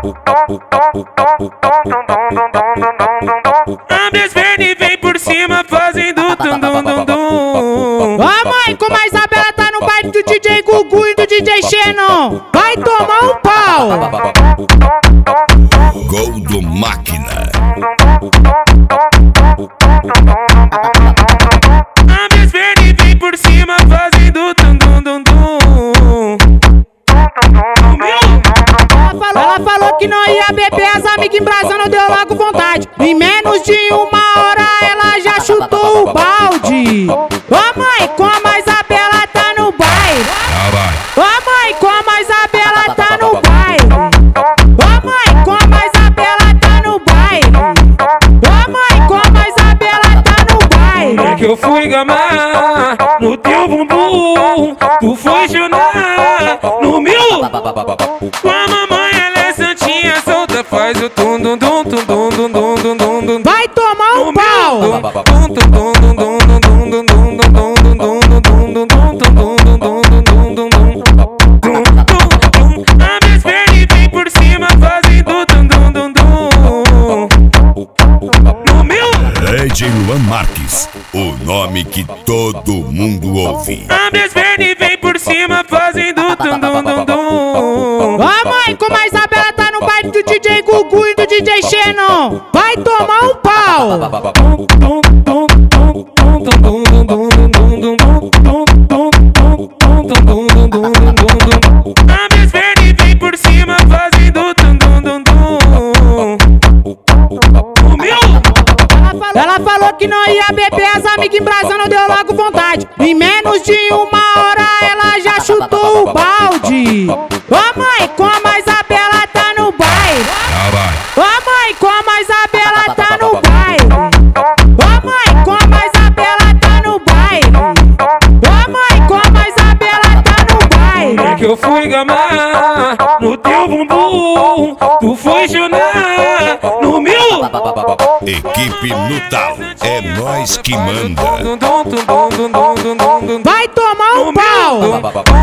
Ambas verde vem por cima fazendo dum dum dum dum. Ó mãe, como a Isabela tá no baile do DJ Gugu e do DJ Xenon, vai tomar um pau. Gol do Máquina. Ambas verde vem por cima fazendo dum dum dum dum. Ela falou que não ia beber, as amigas embrasando, deu logo vontade. Em menos de uma hora ela já chutou o balde. Ó mãe, como a Isabela tá no baile. Ó mãe, como a Isabela tá no baile. Ó mãe, como a Isabela tá no baile. Ó mãe, como a Isabela tá no baile. É que eu fui gamar no teu bumbum, tu foi chorar no meu. Com a mamãe ela é santinha, solta, faz o tum dum dum dum dum dum dum dum dum dum. Vai tomar um pau. Dum dum dum dum dum dum dum dum dum dum dum dum dum dum dum dum dum dum dum. Ambas verde vem por cima fazendo dum dum dum dum. No meu. DJ Luan Marques, o nome que todo mundo ouve. Ambas verde vem por cima fazendo dum dum dum dum. Ó mãe, como a Isabela tá no baile do DJ Gugu e do DJ Xenon, vai tomar um pau. Ambas verde vem por cima fazendo dum dum dum dum. O meu. Ela falou que não ia beber, as amigas embrasando, deu logo vontade. Em menos de uma hora ela já chutou o balde. Ó mãe, como a Isabela tá no baile. Ó mãe, como a Isabela tá no baile. Ó mãe, como a Isabela tá no baile. Ó mãe, como a Isabela tá no baile. É que eu fui gamar no teu bumbum, tu foi chorar no meu. Equipe Nutal, é nós que manda. Dum dum dum dum dum dum dum dum. Vai tomar um pau.